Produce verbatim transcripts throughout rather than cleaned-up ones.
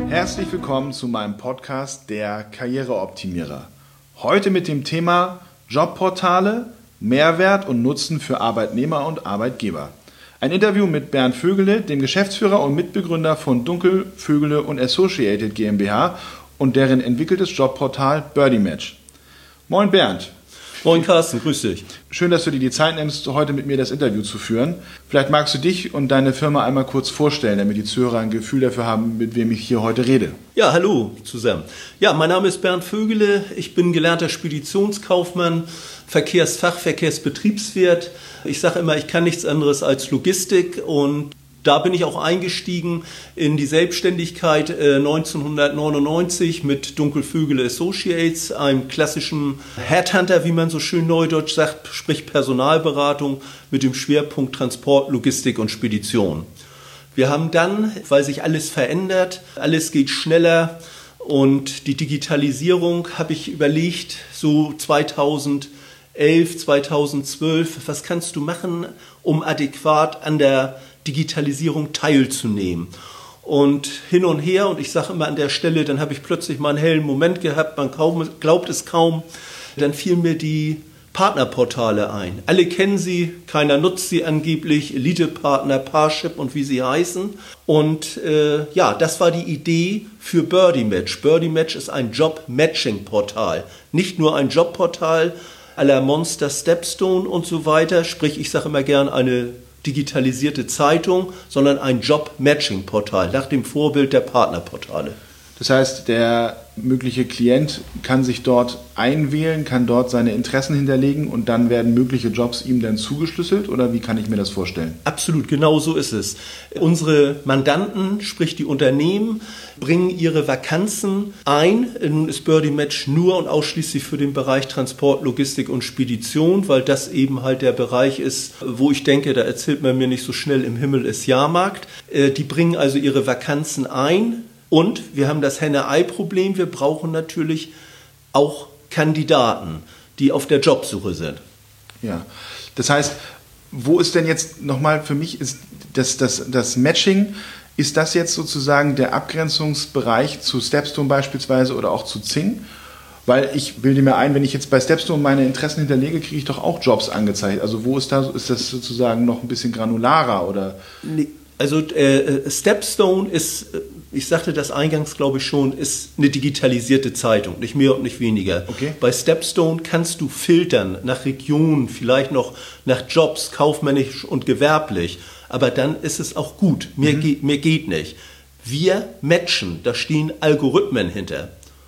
Herzlich willkommen zu meinem Podcast Der Karriereoptimierer. Heute mit dem Thema Jobportale, Mehrwert und Nutzen für Arbeitnehmer und Arbeitgeber. Ein Interview mit Bernd Vögele, dem Geschäftsführer und Mitbegründer von Dunkel, Vögele und Associated GmbH und deren entwickeltes Jobportal BirdieMatch. Moin Bernd. Moin Carsten, grüß dich. Schön, dass du dir die Zeit nimmst, heute mit mir das Interview zu führen. Vielleicht magst du dich und deine Firma einmal kurz vorstellen, damit die Zuhörer ein Gefühl dafür haben, mit wem ich hier heute rede. Ja, hallo zusammen. Ja, mein Name ist Bernd Vögele. Ich bin gelernter Speditionskaufmann, Verkehrsfach, Verkehrsbetriebswirt. Ich sage immer, ich kann nichts anderes als Logistik und da bin ich auch eingestiegen in die Selbstständigkeit äh, neunzehnhundertneunundneunzig mit Dunkel Vögele Associates, einem klassischen Headhunter, wie man so schön neudeutsch sagt, sprich Personalberatung mit dem Schwerpunkt Transport, Logistik und Spedition. Wir haben dann, weil sich alles verändert, alles geht schneller und die Digitalisierung, habe ich überlegt, so zweitausendelf, zweitausendzwölf, was kannst du machen, um adäquat an der Digitalisierung teilzunehmen. Und hin und her, und ich sage immer an der Stelle, dann habe ich plötzlich mal einen hellen Moment gehabt, man kaum, glaubt es kaum, dann fielen mir die Partnerportale ein. Alle kennen sie, keiner nutzt sie angeblich, Elite-Partner, Parship und wie sie heißen. Und äh, ja, das war die Idee für BirdieMatch. BirdieMatch ist ein Job-Matching-Portal, nicht nur ein Jobportal à la Monster, Stepstone und so weiter, sprich, ich sage immer gern eine digitalisierte Zeitung, sondern ein Job-Matching-Portal nach dem Vorbild der Partnerportale. Das heißt, der mögliche Klient kann sich dort einwählen, kann dort seine Interessen hinterlegen und dann werden mögliche Jobs ihm dann zugeschlüsselt, oder wie kann ich mir das vorstellen? Absolut, genau so ist es. Unsere Mandanten, sprich die Unternehmen, bringen ihre Vakanzen ein. Nun ist BirdieMatch nur und ausschließlich für den Bereich Transport, Logistik und Spedition, weil das eben halt der Bereich ist, wo ich denke, da erzählt man mir nicht so schnell, im Himmel ist Jahrmarkt. Die bringen also ihre Vakanzen ein. Und wir haben das Henne-Ei-Problem, wir brauchen natürlich auch Kandidaten, die auf der Jobsuche sind. Ja, das heißt, wo ist denn jetzt nochmal für mich, ist das, das, das Matching, ist das jetzt sozusagen der Abgrenzungsbereich zu Stepstone beispielsweise oder auch zu Xing? Weil ich bilde mir ein, wenn ich jetzt bei Stepstone meine Interessen hinterlege, kriege ich doch auch Jobs angezeigt. Also wo ist, da, ist das sozusagen noch ein bisschen granularer? Oder? Nee. Also äh, Stepstone ist, ich sagte das eingangs, glaube ich schon, ist eine digitalisierte Zeitung, nicht mehr und nicht weniger. Okay. Bei Stepstone kannst du filtern nach Regionen, vielleicht noch nach Jobs, kaufmännisch und gewerblich, aber dann ist es auch gut, mehr, mhm. geht, mehr geht nicht. Wir matchen, da stehen Algorithmen hinter.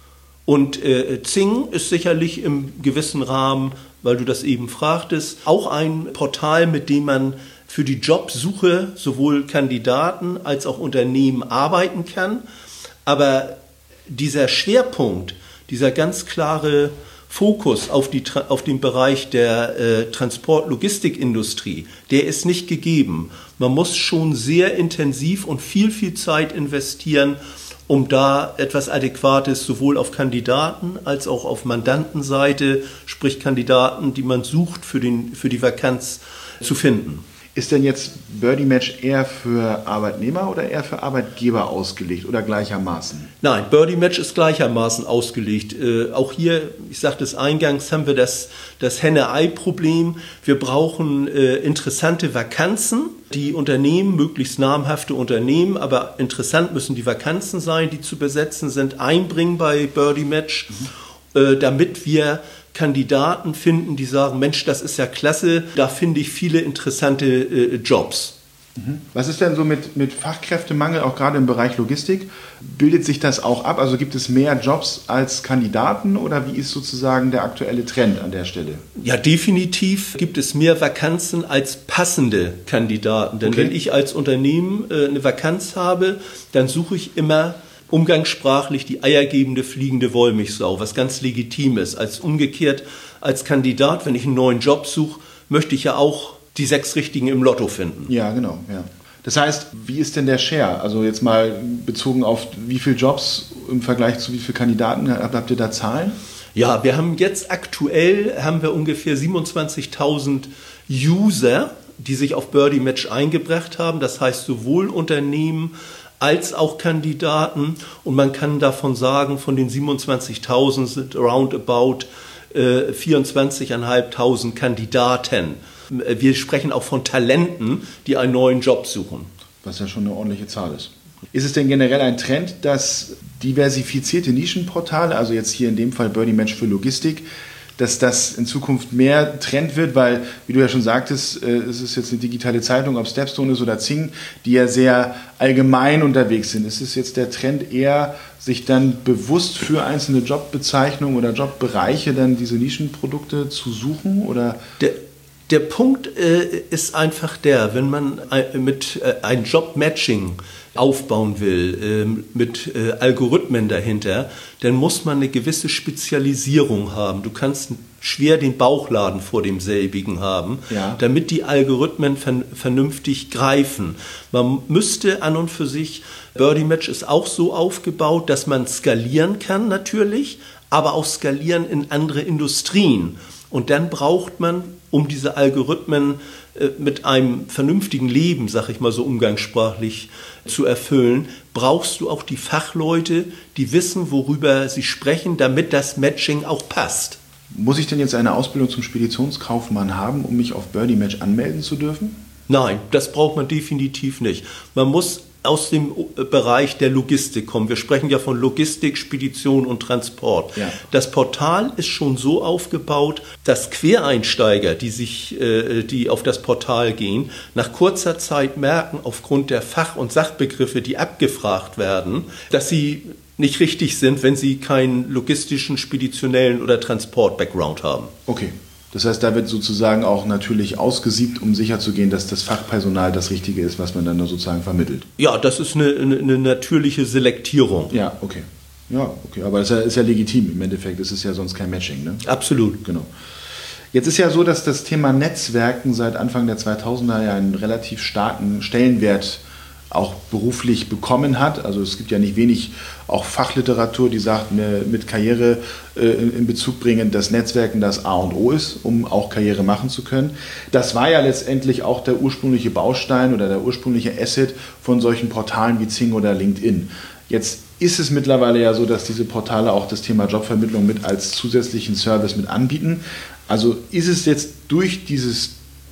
Und äh, Xing ist sicherlich im gewissen Rahmen, weil du das eben fragtest, auch ein Portal, mit dem man für die Jobsuche sowohl Kandidaten als auch Unternehmen arbeiten kann. Aber dieser Schwerpunkt, dieser ganz klare Fokus auf, die, auf den Bereich der äh, Transport-Logistikindustrie, der ist nicht gegeben. Man muss schon sehr intensiv und viel, viel Zeit investieren, um da etwas Adäquates sowohl auf Kandidaten als auch auf Mandantenseite, sprich Kandidaten, die man sucht, für, den, für die Vakanz zu finden. Ist denn jetzt BirdieMatch eher für Arbeitnehmer oder eher für Arbeitgeber ausgelegt oder gleichermaßen? Nein, BirdieMatch ist gleichermaßen ausgelegt. Äh, auch hier, ich sagte es eingangs, haben wir das, das Henne-Ei-Problem. Wir brauchen äh, interessante Vakanzen. Die Unternehmen, möglichst namhafte Unternehmen, aber interessant müssen die Vakanzen sein, die zu besetzen sind, einbringen bei BirdieMatch, mhm. äh, damit wir Kandidaten finden, die sagen, Mensch, das ist ja klasse, da finde ich viele interessante äh, Jobs. Was ist denn so mit, mit Fachkräftemangel, auch gerade im Bereich Logistik? Bildet sich das auch ab? Also gibt es mehr Jobs als Kandidaten oder wie ist sozusagen der aktuelle Trend an der Stelle? Ja, definitiv gibt es mehr Vakanzen als passende Kandidaten. Denn okay. wenn ich als Unternehmen äh, eine Vakanz habe, dann suche ich immer umgangssprachlich die eiergebende fliegende Wollmilchsau, was ganz legitim ist. Als umgekehrt, als Kandidat, wenn ich einen neuen Job suche, möchte ich ja auch die sechs Richtigen im Lotto finden. Ja, genau. Ja. Das heißt, wie ist denn der Share? Also jetzt mal bezogen auf wie viele Jobs im Vergleich zu wie vielen Kandidaten, habt ihr da Zahlen? Ja, wir haben jetzt aktuell haben wir ungefähr siebenundzwanzigtausend User, die sich auf BirdieMatch eingebracht haben. Das heißt sowohl Unternehmen als auch Kandidaten. Und man kann davon sagen, von den siebenundzwanzigtausend sind roundabout äh, vierundzwanzigtausendfünfhundert Kandidaten. Wir sprechen auch von Talenten, die einen neuen Job suchen. Was ja schon eine ordentliche Zahl ist. Ist es denn generell ein Trend, dass diversifizierte Nischenportale, also jetzt hier in dem Fall Birdie Match für Logistik, dass das in Zukunft mehr Trend wird, weil, wie du ja schon sagtest, es ist jetzt eine digitale Zeitung, ob Stepstone ist oder Xing, die ja sehr allgemein unterwegs sind. Ist es jetzt der Trend eher, sich dann bewusst für einzelne Jobbezeichnungen oder Jobbereiche dann diese Nischenprodukte zu suchen? Oder? Der Der Punkt äh, ist einfach der, wenn man äh, mit äh, ein Job-Matching aufbauen will, äh, mit äh, Algorithmen dahinter, dann muss man eine gewisse Spezialisierung haben. Du kannst schwer den Bauchladen vor demselbigen haben, ja, damit die Algorithmen ver- vernünftig greifen. Man müsste an und für sich, Birdie Match ist auch so aufgebaut, dass man skalieren kann natürlich, aber auch skalieren in andere Industrien. Und dann braucht man, um diese Algorithmen äh, mit einem vernünftigen Leben, sag ich mal so umgangssprachlich, zu erfüllen, brauchst du auch die Fachleute, die wissen, worüber sie sprechen, damit das Matching auch passt. Muss ich denn jetzt eine Ausbildung zum Speditionskaufmann haben, um mich auf Birdie Match anmelden zu dürfen? Nein, das braucht man definitiv nicht. Man muss aus dem Bereich der Logistik kommen. Wir sprechen ja von Logistik, Spedition und Transport. Ja. Das Portal ist schon so aufgebaut, dass Quereinsteiger, die sich, äh, die auf das Portal gehen, nach kurzer Zeit merken, aufgrund der Fach- und Sachbegriffe, die abgefragt werden, dass sie nicht richtig sind, wenn sie keinen logistischen, speditionellen oder Transport-Background haben. Okay. Das heißt, da wird sozusagen auch natürlich ausgesiebt, um sicherzugehen, dass das Fachpersonal das Richtige ist, was man dann sozusagen vermittelt. Ja, das ist eine, eine, eine natürliche Selektierung. Ja, okay. Ja, okay. Aber das ist ja, ist ja legitim. Im Endeffekt ist es ja sonst kein Matching, ne? Absolut. Genau. Jetzt ist ja so, dass das Thema Netzwerken seit Anfang der zweitausender ja einen relativ starken Stellenwert auch beruflich bekommen hat. Also es gibt ja nicht wenig auch Fachliteratur, die sagt, mit Karriere äh, in Bezug bringen, dass Netzwerken das A und O ist, um auch Karriere machen zu können. Das war ja letztendlich auch der ursprüngliche Baustein oder der ursprüngliche Asset von solchen Portalen wie Xing oder LinkedIn. Jetzt ist es mittlerweile ja so, dass diese Portale auch das Thema Jobvermittlung mit als zusätzlichen Service mit anbieten. Also ist es jetzt durch dieses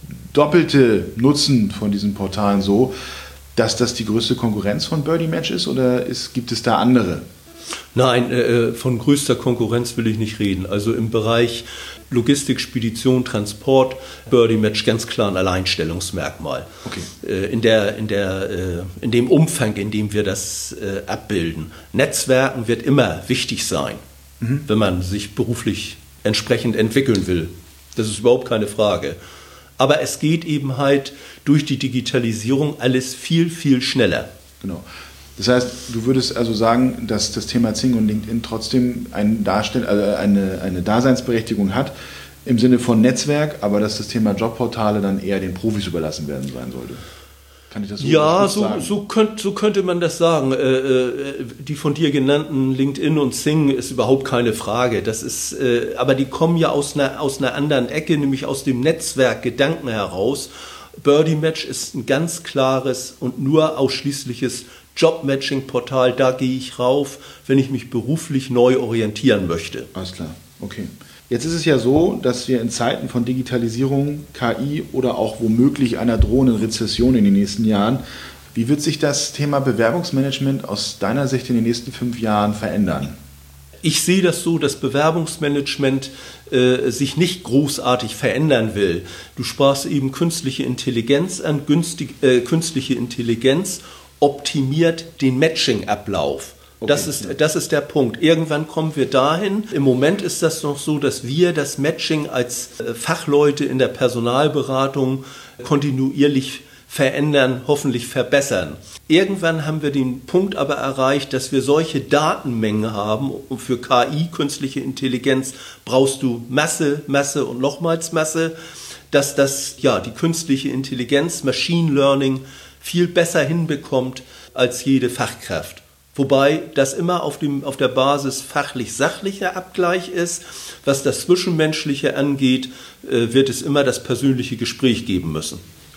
doppelte Nutzen von diesen Portalen so, dass das die größte Konkurrenz von Birdie Match ist, oder ist, gibt es da andere? Nein, äh, von größter Konkurrenz will ich nicht reden. Also im Bereich Logistik, Spedition, Transport, Birdie Match ganz klar ein Alleinstellungsmerkmal. Okay. Äh, in, der, in, der, äh, in dem Umfang, in dem wir das äh, abbilden. Netzwerken wird immer wichtig sein, mhm. wenn man sich beruflich entsprechend entwickeln will. Das ist überhaupt keine Frage. Aber es geht eben halt durch die Digitalisierung alles viel, viel schneller. Genau. Das heißt, du würdest also sagen, dass das Thema Xing und LinkedIn trotzdem ein Darstell- also eine, eine Daseinsberechtigung hat im Sinne von Netzwerk, aber dass das Thema Jobportale dann eher den Profis überlassen werden sein sollte. Kann ich das so ja, so, sagen? so, könnt, so könnte man das sagen. Äh, äh, die von dir genannten LinkedIn und Xing ist überhaupt keine Frage. Das ist, äh, aber die kommen ja aus einer, aus einer anderen Ecke, nämlich aus dem Netzwerkgedanken heraus. Birdie Match ist ein ganz klares und nur ausschließliches Job-Matching-Portal. Da gehe ich rauf, wenn ich mich beruflich neu orientieren möchte. Alles klar, okay. Jetzt ist es ja so, dass wir in Zeiten von Digitalisierung, K I oder auch womöglich einer drohenden Rezession in den nächsten Jahren, wie wird sich das Thema Bewerbungsmanagement aus deiner Sicht in den nächsten fünf Jahren verändern? Ich sehe das so, dass Bewerbungsmanagement äh, sich nicht großartig verändern will. Du sprachst eben künstliche Intelligenz an. Günstig, äh, künstliche Intelligenz optimiert den Matching-Ablauf. Okay, das ist, ja. das ist der Punkt. Irgendwann kommen wir dahin. Im Moment ist das noch so, dass wir das Matching als Fachleute in der Personalberatung kontinuierlich verändern, hoffentlich verbessern. Irgendwann haben wir den Punkt aber erreicht, dass wir solche Datenmengen haben. Und für K I, künstliche Intelligenz, brauchst du Masse, Masse und nochmals Masse, dass das, ja, die künstliche Intelligenz, Machine Learning, viel besser hinbekommt als jede Fachkraft. Wobei das immer auf, dem, auf der Basis fachlich-sachlicher Abgleich ist. Was das Zwischenmenschliche angeht, wird es immer das persönliche Gespräch geben müssen.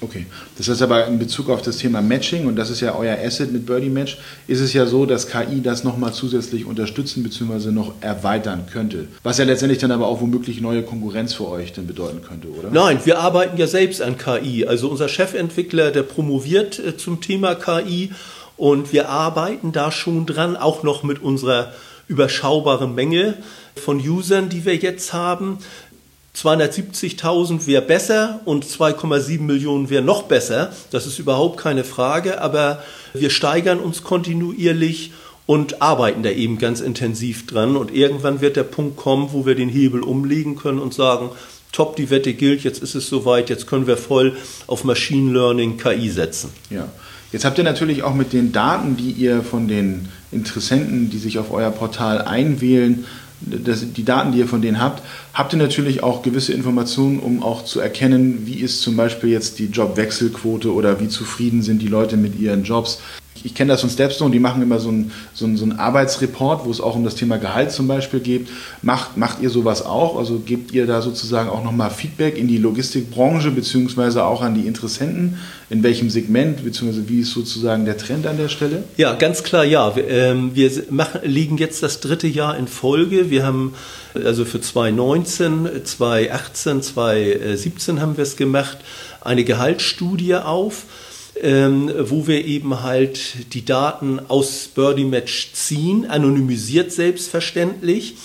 Okay, das heißt aber in Bezug auf das Thema Matching, und das ist ja euer Asset mit Birdie Match, ist es ja so, dass K I das nochmal zusätzlich unterstützen bzw. noch erweitern könnte. Was ja letztendlich dann aber auch womöglich neue Konkurrenz für euch dann bedeuten könnte, oder? Nein, wir arbeiten ja selbst an K I. Also unser Chefentwickler, der promoviert äh, zum Thema K I, und wir arbeiten da schon dran, auch noch mit unserer überschaubaren Menge von Usern, die wir jetzt haben. zweihundertsiebzigtausend wäre besser und zwei Komma sieben Millionen wäre noch besser. Das ist überhaupt keine Frage, aber wir steigern uns kontinuierlich und arbeiten da eben ganz intensiv dran. Und irgendwann wird der Punkt kommen, wo wir den Hebel umlegen können und sagen, top, die Wette gilt, jetzt ist es soweit, jetzt können wir voll auf Machine Learning, K I setzen. Ja. Jetzt habt ihr natürlich auch mit den Daten, die ihr von den Interessenten, die sich auf euer Portal einwählen, Das, die Daten, die ihr von denen habt, habt ihr natürlich auch gewisse Informationen, um auch zu erkennen, wie ist zum Beispiel jetzt die Jobwechselquote oder wie zufrieden sind die Leute mit ihren Jobs. Ich, ich kenne das von Stepstone, die machen immer so einen so ein, so ein Arbeitsreport, wo es auch um das Thema Gehalt zum Beispiel geht. Macht, macht ihr sowas auch? Also gebt ihr da sozusagen auch nochmal Feedback in die Logistikbranche beziehungsweise auch an die Interessenten? In welchem Segment, beziehungsweise wie ist sozusagen der Trend an der Stelle? Ja, ganz klar, ja. Wir, ähm, wir machen, liegen jetzt das dritte Jahr in Folge. Wir haben also für zwanzig neunzehn, zwanzig achtzehn, zwanzig siebzehn haben wir es gemacht, eine Gehaltsstudie auf, ähm, wo wir eben halt die Daten aus Birdie Match ziehen, anonymisiert selbstverständlich.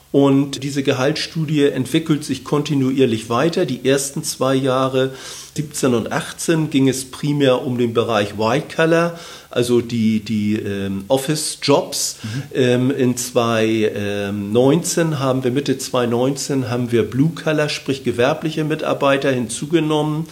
Und diese Gehaltsstudie entwickelt sich kontinuierlich weiter. Die ersten zwei Jahre, siebzehn und achtzehn, ging es primär um den Bereich White Collar, also die, die ähm, Office-Jobs. Mhm. Ähm, in zwanzig neunzehn haben wir, Mitte zwanzig neunzehn, haben wir Blue Collar, sprich gewerbliche Mitarbeiter hinzugenommen.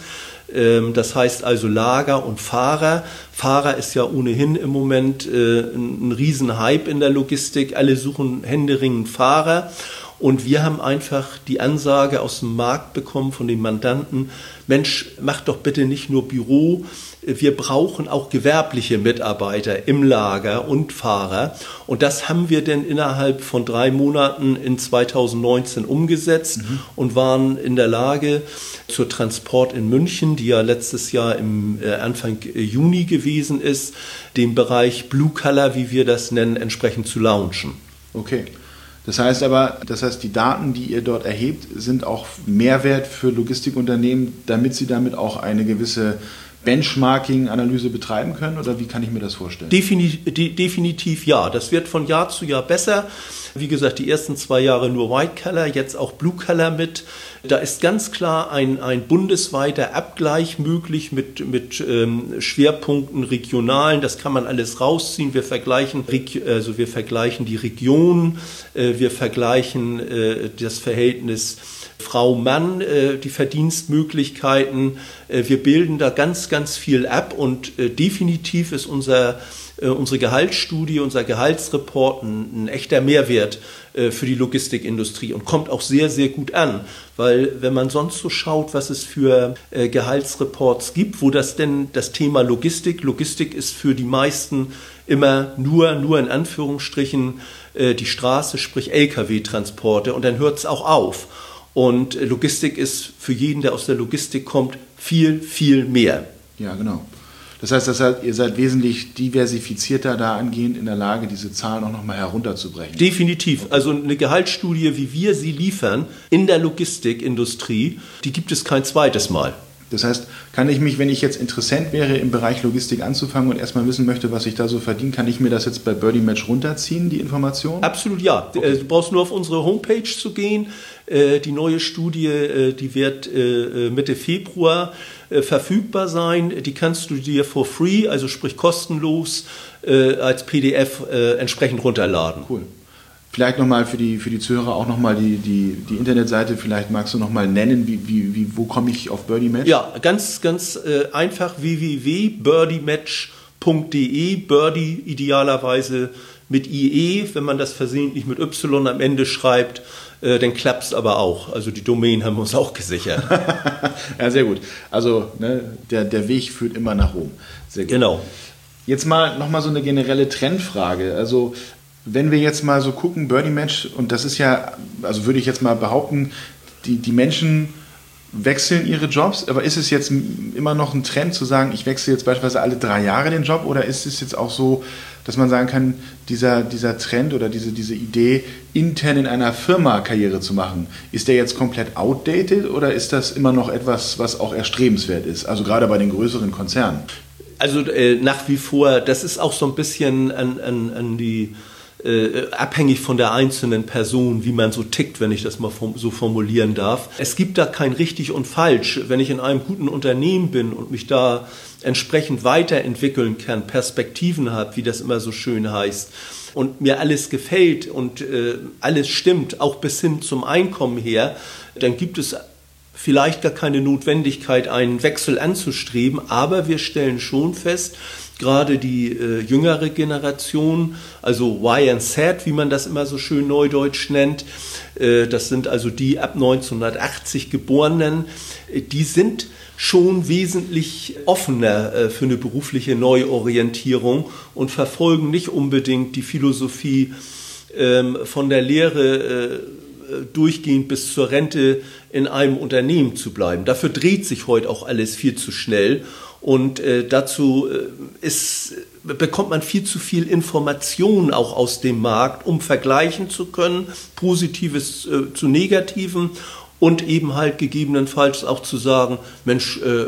Das heißt also Lager und Fahrer. Fahrer ist ja ohnehin im Moment äh, ein Riesenhype in der Logistik. Alle suchen händeringend Fahrer. Und wir haben einfach die Ansage aus dem Markt bekommen von den Mandanten, Mensch, mach doch bitte nicht nur Büro, wir brauchen auch gewerbliche Mitarbeiter im Lager und Fahrer. Und das haben wir dann innerhalb von drei Monaten in zwanzig neunzehn umgesetzt mhm. und waren in der Lage, zur Transport in München, die ja letztes Jahr im äh, Anfang Juni gewesen ist, den Bereich Blue Collar, wie wir das nennen, entsprechend zu launchen. Okay. Das heißt aber, das heißt, die Daten, die ihr dort erhebt, sind auch Mehrwert für Logistikunternehmen, damit sie damit auch eine gewisse Benchmarking-Analyse betreiben können? Oder wie kann ich mir das vorstellen? Definitiv, de, definitiv ja. Das wird von Jahr zu Jahr besser. Wie gesagt, die ersten zwei Jahre nur White Collar, jetzt auch Blue Collar mit. Da ist ganz klar ein, ein bundesweiter Abgleich möglich mit, mit ähm, Schwerpunkten regionalen. Das kann man alles rausziehen. Wir vergleichen, also wir vergleichen die Region, äh, wir vergleichen äh, das Verhältnis Frau-Mann, äh, die Verdienstmöglichkeiten. Äh, wir bilden da ganz, ganz viel ab und äh, definitiv ist unser unsere Gehaltsstudie, unser Gehaltsreport ein, ein echter Mehrwert äh, für die Logistikindustrie und kommt auch sehr, sehr gut an. Weil wenn man sonst so schaut, was es für äh, Gehaltsreports gibt, wo das denn das Thema Logistik, Logistik ist für die meisten immer nur, nur in Anführungsstrichen äh, die Straße, sprich L K W-Transporte und dann hört es auch auf. Und äh, Logistik ist für jeden, der aus der Logistik kommt, viel, viel mehr. Ja, genau. Das heißt, das heißt, ihr seid wesentlich diversifizierter dahingehend in der Lage, diese Zahlen auch nochmal herunterzubrechen. Definitiv. Also eine Gehaltsstudie, wie wir sie liefern in der Logistikindustrie, die gibt es kein zweites Mal. Das heißt, kann ich mich, wenn ich jetzt Interessent wäre, im Bereich Logistik anzufangen und erstmal wissen möchte, was ich da so verdiene, kann ich mir das jetzt bei Birdie Match runterziehen, die Information? Absolut ja. Okay. Du brauchst nur auf unsere Homepage zu gehen. Die neue Studie, die wird Mitte Februar verfügbar sein. Die kannst du dir for free, also sprich kostenlos, als P D F entsprechend runterladen. Cool. Vielleicht nochmal für die, für die Zuhörer auch nochmal die, die, die Internetseite, vielleicht magst du nochmal nennen, wie, wie, wie, wo komme ich auf Birdie Match? Ja, ganz, ganz äh, einfach w w w punkt birdie match punkt d e, Birdie idealerweise mit I E, wenn man das versehentlich mit Y am Ende schreibt, äh, dann klappt es aber auch. Also die Domain haben wir uns auch gesichert. Ja, sehr gut. Also ne, der, der Weg führt immer nach Rom. Sehr gut. Genau. Jetzt mal nochmal so eine generelle Trendfrage. Also wenn wir jetzt mal so gucken, Birdie Match, und das ist ja, also würde ich jetzt mal behaupten, die, die Menschen wechseln ihre Jobs, aber ist es jetzt immer noch ein Trend zu sagen, ich wechsle jetzt beispielsweise alle drei Jahre den Job, oder ist es jetzt auch so, dass man sagen kann, dieser, dieser Trend oder diese, diese Idee, intern in einer Firma Karriere zu machen, ist der jetzt komplett outdated oder ist das immer noch etwas, was auch erstrebenswert ist, also gerade bei den größeren Konzernen? Also äh, nach wie vor, das ist auch so ein bisschen an, an, an die Äh, abhängig von der einzelnen Person, wie man so tickt, wenn ich das mal form- so formulieren darf. Es gibt da kein richtig und falsch. Wenn ich in einem guten Unternehmen bin und mich da entsprechend weiterentwickeln kann, Perspektiven habe, wie das immer so schön heißt, und mir alles gefällt und äh, alles stimmt, auch bis hin zum Einkommen her, dann gibt es vielleicht gar keine Notwendigkeit, einen Wechsel anzustreben, aber wir stellen schon fest, gerade die äh, jüngere Generation, also Y and Z, wie man das immer so schön neudeutsch nennt, äh, das sind also die ab neunzehnhundertachtzig Geborenen, äh, die sind schon wesentlich offener äh, für eine berufliche Neuorientierung und verfolgen nicht unbedingt die Philosophie ähm, von der Lehre äh, durchgehend bis zur Rente in einem Unternehmen zu bleiben. Dafür dreht sich heute auch alles viel zu schnell. Und äh, dazu äh, ist, bekommt man viel zu viel Information auch aus dem Markt, um vergleichen zu können, Positives äh, zu Negativem und eben halt gegebenenfalls auch zu sagen, Mensch, äh,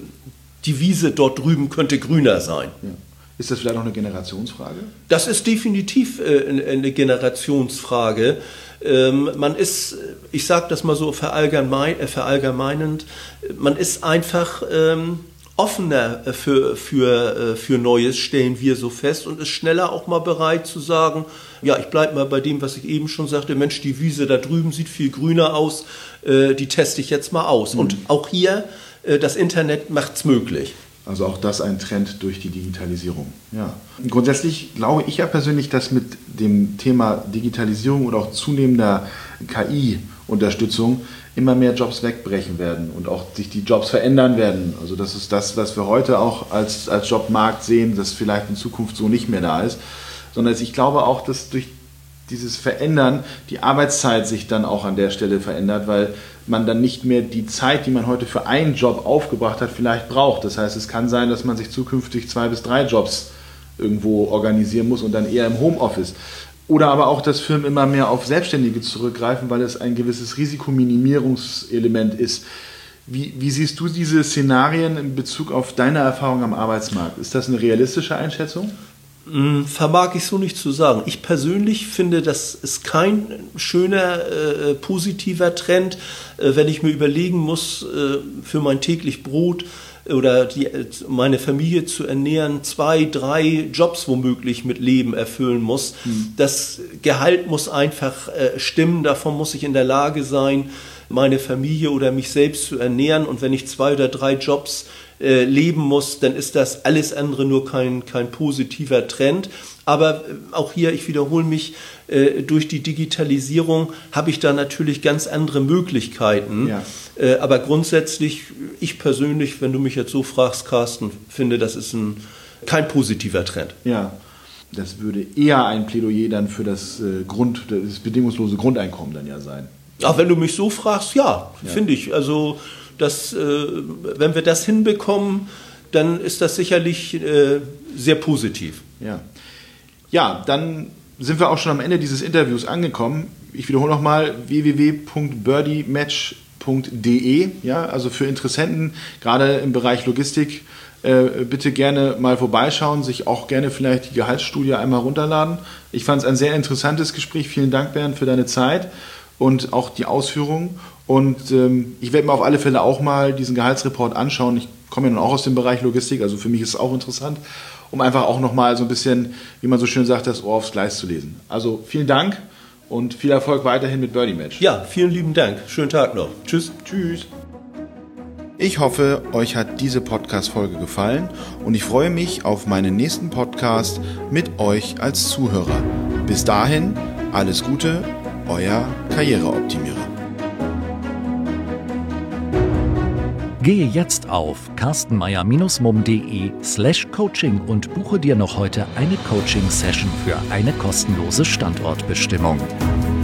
die Wiese dort drüben könnte grüner sein. Ja. Ist das vielleicht auch eine Generationsfrage? Das ist definitiv äh, eine Generationsfrage. Ähm, man ist, ich sage das mal so verallgemein, äh, verallgemeinend, man ist einfach ähm, offener für, für, für Neues, stellen wir so fest, und ist schneller auch mal bereit zu sagen, ja, ich bleibe mal bei dem, was ich eben schon sagte, Mensch, die Wiese da drüben sieht viel grüner aus, äh, die teste ich jetzt mal aus. Mhm. Und auch hier, äh, das Internet macht's möglich. Also auch das ein Trend durch die Digitalisierung. Ja. Grundsätzlich glaube ich ja persönlich, dass mit dem Thema Digitalisierung und auch zunehmender K I-Unterstützung immer mehr Jobs wegbrechen werden und auch sich die Jobs verändern werden. Also das ist das, was wir heute auch als, als Jobmarkt sehen, das vielleicht in Zukunft so nicht mehr da ist. Sondern ich glaube auch, dass durch dieses Verändern die Arbeitszeit sich dann auch an der Stelle verändert, weil man dann nicht mehr die Zeit, die man heute für einen Job aufgebracht hat, vielleicht braucht. Das heißt, es kann sein, dass man sich zukünftig zwei bis drei Jobs irgendwo organisieren muss und dann eher im Homeoffice. Oder aber auch, dass Firmen immer mehr auf Selbstständige zurückgreifen, weil es ein gewisses Risikominimierungselement ist. Wie, wie siehst du diese Szenarien in Bezug auf deine Erfahrung am Arbeitsmarkt? Ist das eine realistische Einschätzung? Vermag ich so nicht zu sagen. Ich persönlich finde, das ist kein schöner, äh, positiver Trend, äh, wenn ich mir überlegen muss, äh, für mein täglich Brot oder die, meine Familie zu ernähren, zwei, drei Jobs womöglich mit Leben erfüllen muss. Mhm. Das Gehalt muss einfach äh, stimmen, davon muss ich in der Lage sein, meine Familie oder mich selbst zu ernähren. Und wenn ich zwei oder drei Jobs äh, leben muss, dann ist das alles andere nur kein, kein positiver Trend. Aber auch hier, ich wiederhole mich, äh, durch die Digitalisierung habe ich da natürlich ganz andere Möglichkeiten. Ja. Äh, aber grundsätzlich, ich persönlich, wenn du mich jetzt so fragst, Carsten, finde, das ist ein, kein positiver Trend. Ja, das würde eher ein Plädoyer dann für das, äh, Grund, das bedingungslose Grundeinkommen dann ja sein. Ach, wenn du mich so fragst, ja, ja. finde ich. Also, das, äh, wenn wir das hinbekommen, dann ist das sicherlich äh, sehr positiv. Ja. Ja, dann sind wir auch schon am Ende dieses Interviews angekommen. Ich wiederhole nochmal w w w punkt birdiematch punkt d e. Ja, also für Interessenten, gerade im Bereich Logistik, äh, bitte gerne mal vorbeischauen, sich auch gerne vielleicht die Gehaltsstudie einmal runterladen. Ich fand es ein sehr interessantes Gespräch. Vielen Dank, Bernd, für deine Zeit und auch die Ausführungen. Und ähm, ich werde mir auf alle Fälle auch mal diesen Gehaltsreport anschauen. Ich komme ja nun auch aus dem Bereich Logistik, also für mich ist es auch interessant, um einfach auch nochmal so ein bisschen, wie man so schön sagt, das Ohr aufs Gleis zu lesen. Also vielen Dank und viel Erfolg weiterhin mit Birdie Match. Ja, vielen lieben Dank. Schönen Tag noch. Tschüss. Tschüss. Ich hoffe, euch hat diese Podcast-Folge gefallen und ich freue mich auf meinen nächsten Podcast mit euch als Zuhörer. Bis dahin, alles Gute, euer Karriereoptimierer. Gehe jetzt auf carstenmeier-mum.de slash coaching und buche dir noch heute eine Coaching-Session für eine kostenlose Standortbestimmung.